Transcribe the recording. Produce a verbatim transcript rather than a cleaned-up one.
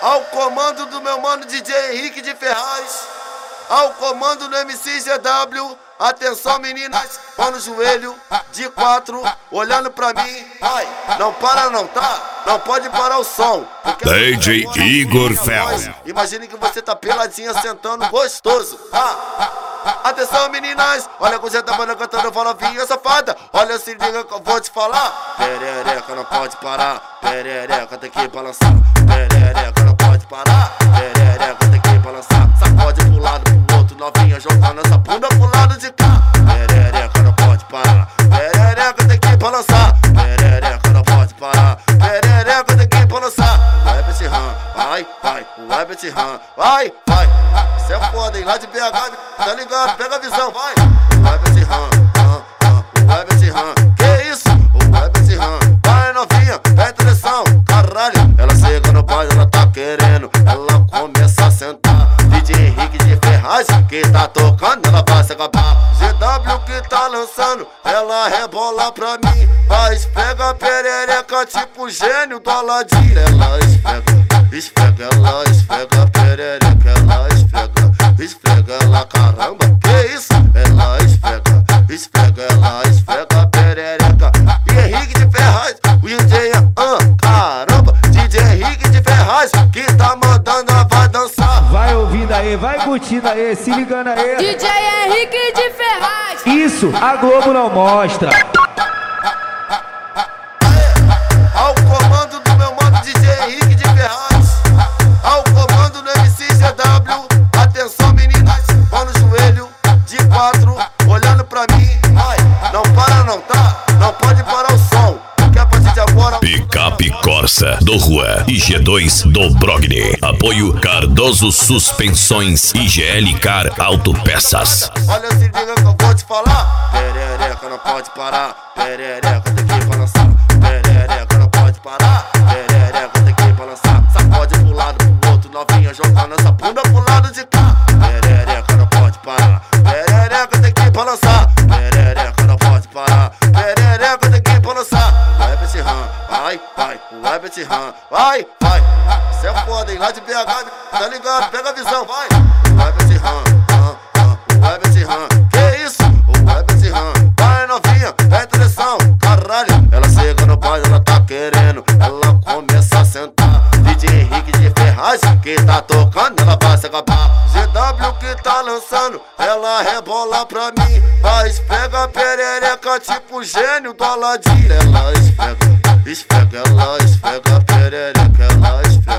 Ao comando do meu mano D J Henrique de Ferraz, ao comando do M C G W, atenção meninas, pão no joelho, de quatro, olhando pra mim, vai, não para não, tá? Não pode parar o som. D J Igor Fel. Imagine que você tá peladinha sentando gostoso, tá? Atenção meninas, olha com você tá cantando, fala vinha safada. Olha, se liga que eu vou te falar. Perereca não pode parar, perereca tem que balançar. Perereca não pode parar, perereca tem que balançar. Sacode pro lado, pro outro, novinha jogando essa bunda pro lado de cá. Perereca não pode parar, perereca tem que balançar. Perereca não pode parar, perereca tem que balançar. Vai pra esse ram, vai, vai, vai pra esse ram, vai, vai. Cê é foda, hein, lá de B H, tá ligado? Pega a visão, vai. Vai pra esse ram, ram, ram, vai pra esse ram. Que isso? Vai pra esse ram, vai novinha, presta atenção. Caralho, ela chega no baile, ela tá querendo, ela começa a sentar. D J Henrique de Ferraz, que tá tocando, ela vai se acabar. G W que tá lançando, ela rebola pra mim. Vai, esfrega a perereca, tipo gênio do Aladim. Ela esfrega, esfrega, ela esfrega a perereca, ela esfrega, esfrega ela, caramba, que isso? Ela esfrega, esfrega, ela esfrega a perereca. E Henrique de Ferraz, o D J, ah, caramba, D J Henrique de Ferraz, que tá mandando, ela vai dançar. Vai ouvindo aí, vai curtindo aí, se ligando aí. D J Henrique de Ferraz. Isso, a Globo não mostra. Ao comando do meu mano D J Henrique de Ferraz, ao comando do M C G W, atenção meninas, pão no joelho, de quatro, olhando pra mim, vai, não para não, tá? Não pode parar o som, porque a partir de agora... Picape Corsa do Rua e G dois do Brogni. Apoio Cardoso Suspensões e G L Car Autopeças. Olha, se liga que eu vou te falar. Perereca não pode parar, perereca tem que balançar. Perereca não pode parar, perereca tem que balançar. Sacode pro lado, pro outro, novinha jogando essa bunda pro lado de cá. Perereca não pode parar, perereca tem que balançar. Perereca não pode parar, perereca tem que balançar. Vai pra esse ram, vai, vai, vai pra esse ram, vai, vai. Cê é foda, hein, lá de B H, tá ligado? Pega a visão, vai. Vai pra esse ram, ram, ram, vai pra esse ram. Que isso? Vai pra esse ram, vai novinha, presta atenção. Caralho, ela chega no baile, ela tá querendo, ela começa a sentar. D J Henrique de Ferraz, que tá tocando, ela vai se acabar. G W que tá lançando, ela rebola pra mim. Vai, esfrega a perereca, tipo gênio do Aladim. Ela esfrega, esfrega, ela esfrega a perereca, ela esfrega.